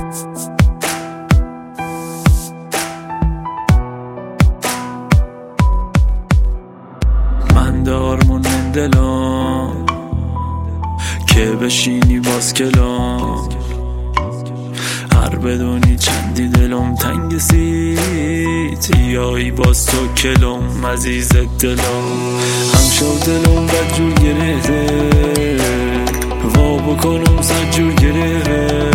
من دارمون دلم که بشینی باز کلام، هر بدونی چندی دلم تنگ سیتیایی باز تو کلم عزیز دلم. هم شد دلم بدجور گرفته وا بکنم سجور گرفته،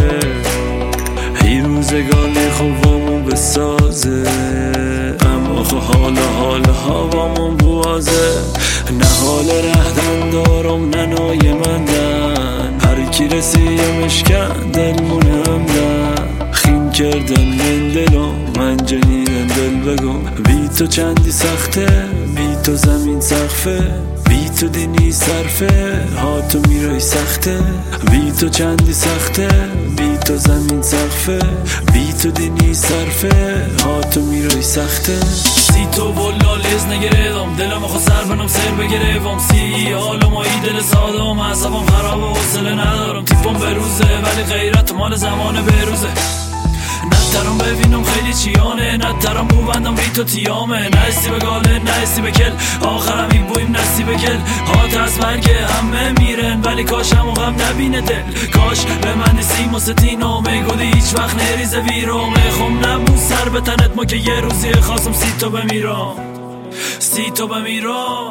ای روزگان خوابمو بسازه اما خو حال هوامون بوازه. نه حال رهدن دارم نه نای مندن، هر کی رسیمش کن دلمونه همدن. خیم کردن من دلم من جنین دل بگم، بی تو چندی سخته بی تو زمین سقفه، بی تو دینی صرفه ها تو میرای سخته. بی تو چندی سخته بی تو زمین سقفه، بی تو دینی صرفه ها تو میرای سخته. سی تو بلا لیز نگردم دلم خود سر بنام سر بگرفم، سی حالم ای دل سادم عصبم خراب و حوصله ندارم. تیپم بروزه ولی غیرت مال زمان بروزه. نترم ببینم خیلی چیانه، نترم بوبندم بی تو تیامه. نستی به گاله نستی به کل آخرم این بویم نستی به کل. هات از مرگ همه میرن ولی کاش همون غم نبینه دل. کاش به من سیم و ستینو میگودی هیچ وقت نریزه ویرو. میخوام نبود سر به تنت ما که یه روزی خواستم سی تو بمیرم سی تو بمیرم.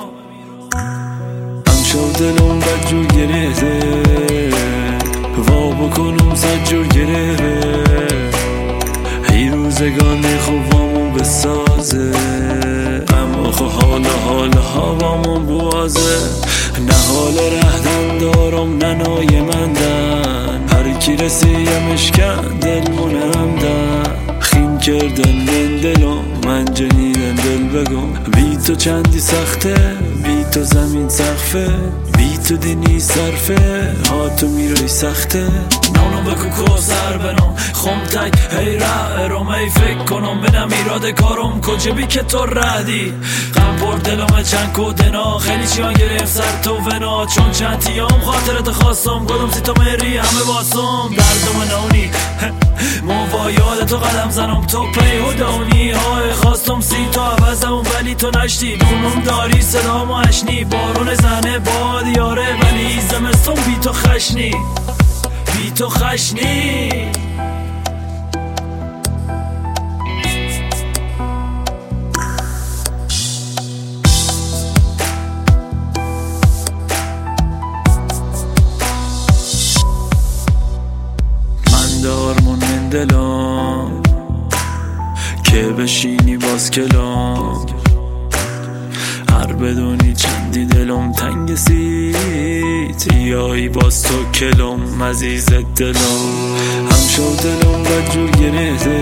هم شد دلم بدجور گرفته وا بکنم سجور گرفته، ای روزگان خوابمون بسازه اما خو حال هوامون بوازه. نه حال رهدن دارم نه نای مندن، هر کی رسیمش کن دلمونه همدن. خیم کردن من دلم من جنین دل بگم، بی تو چندی سخته بی تو زمین سقفه، بی تو دینی صرفه ها تو میرای سخته. نانو بکو کوسر بنام خم تک هی رهرم ای فکر کنم بنم ایراد کارم کجا بی که تو ردی. غم پر دلم چند کودنا خیلی چیان گرفت سر تو ونا، چون چند تیام خاطرت خواستم گدم سی تو مری همه واسم. دردم نونی با یاد تو قدم زنم تو پیهودانی های خواستم سی تو عوضم ولی تو نشتی. دونم داری صدا ما اشنی بارون زنه باد یاره ولی زمستون بی تو خشنی بی تو خشنی. من دارمون من دلم که بشینی باز کلام، هر بدونی چندی دلم تنگ سیتیایی باز تو کلم عزیز دلم. هم شد دلم بدجور گرفته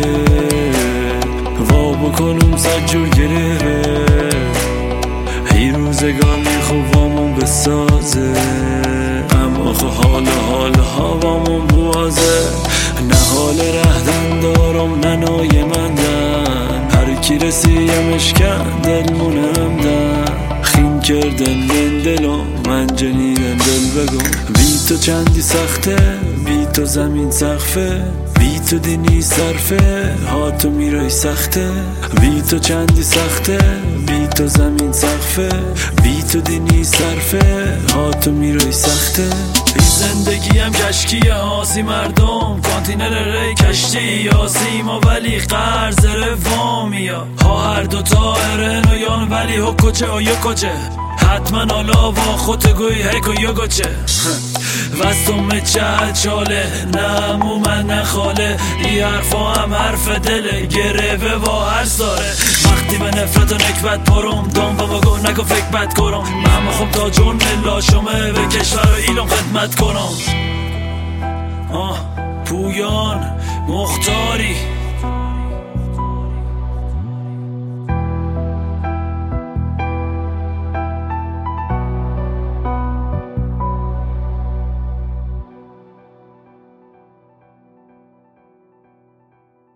وا بکنم سجور گرفته، ای روزگانی خوابمون بسازه اما خو حال هوامون بوازه. نه حال رهدن دارم نه نای مندن، هر کی رسیمش کن دلمونه همدن. خیم کردن من دلم من جنین دل بگم، بی تو چندی سخته بی تو زمین سقفه، بی تو دینی صرفه ها تو میرای سخته. بی تو چندی سخته بی تو زمین سقفه، بی تو دینی صرفه ها تو میرای سخته. این زندگیم کشکیه آسی مردم کانتینر ری کشتی یا سیما ولی قرض روامیا ها هر دوتا ارن و یان ولی حکوچه و یکوچه حتما حالا با خود گوی هیک و یگوچه وستم چه چاله نه مو من نه خاله ای حرفا هم حرف دله گرفه با هر ساره. وقتی به نفرت و نکبت پرم دام بابا گو نکو فکر بد کرم، من میخوام تا جون لاشمه به کشور و ایلام خدمت کنم. پویان مختاری